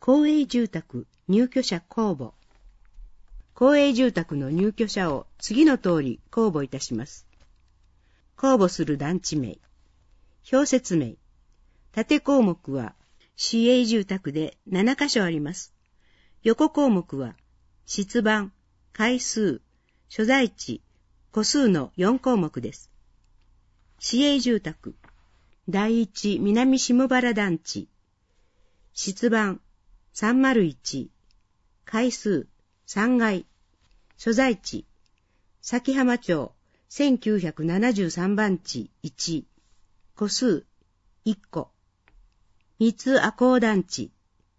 公営住宅入居者公募。公営住宅の入居者を次の通り公募いたします。公募する団地名、表説明、縦項目は市営住宅で7カ所あります。横項目は室番、階数、所在地、戸数の4項目です。市営住宅、第一南下原団地、室番301、階数3階、所在地、崎浜町1973番地1、戸数1個、三津赤穂団地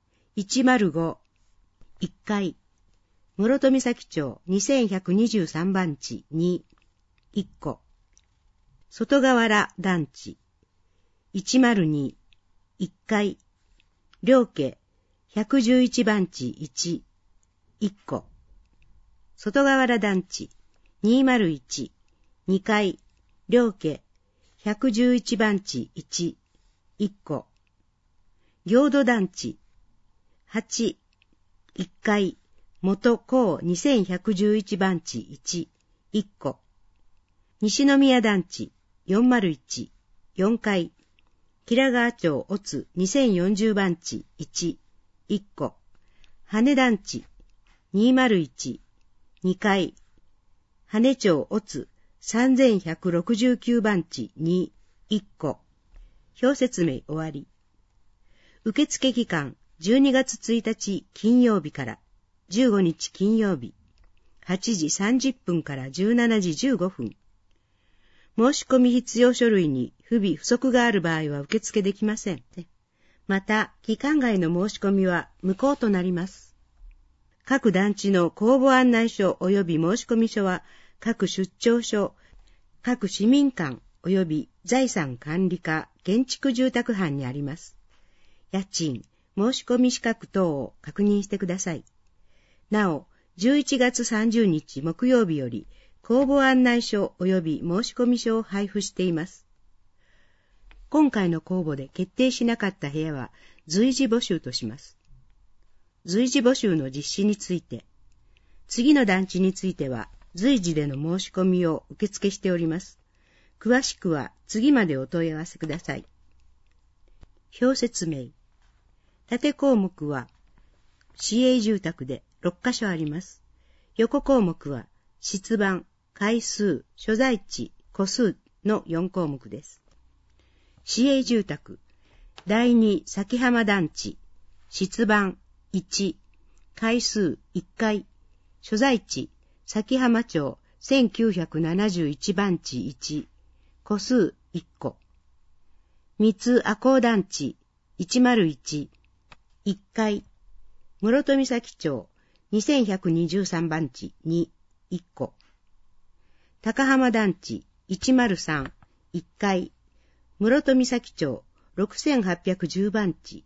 105、1階、室戸岬町2123番地2、1個、外河原団地102、1階、両家111番地1、1個、外河原団地201、2階、両家111番地1、1個、行土団地8、1階、元高2111番地1、1個、西宮団地401、4階、吉良川町乙津2040番地1、1個、羽団地201、2階、羽町乙津3169番地2、1個。表説明終わり。受付期間12月1日金曜日から15日金曜日、8時30分から17時15分。申し込み必要書類に不備不足がある場合は受付できません。また、期間外の申し込みは無効となります。各団地の公募案内書及び申込書は各出張所、各市民館及び財産管理課建築住宅班にあります。家賃、申込資格等を確認してください。なお、11月30日木曜日より公募案内書及び申込書を配布しています。今回の公募で決定しなかった部屋は随時募集とします。随時募集の実施について、次の団地については随時での申し込みを受付しております。詳しくは次までお問い合わせください。表説明。縦項目は市営住宅で6カ所あります。横項目は室番、階数、所在地、戸数の4項目です。市営住宅、第二崎浜団地、室番1、階数1階、所在地、崎浜町1971番地1、戸数1個。三津赤穂団地101、1階、室戸岬町2123番地2、1個。高浜団地103、1階、室戸岬町6810番地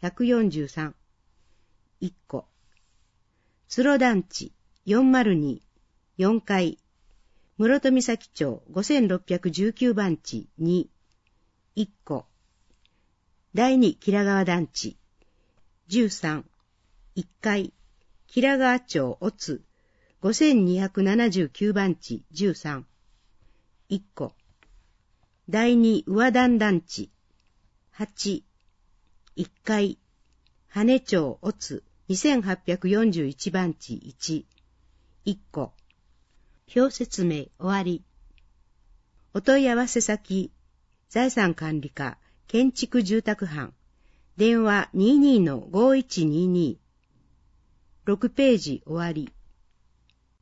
143、1個。鶴団地402、4階、室戸岬町5619番地2、1個。第二吉良川団地13、1階、吉良川町乙津5279番地13、1個。第二上段団地8、1階、羽町乙津2841番地1、1個。表説明終わり。お問い合わせ先、財産管理課建築住宅班、電話 22-5122。6ページ終わり。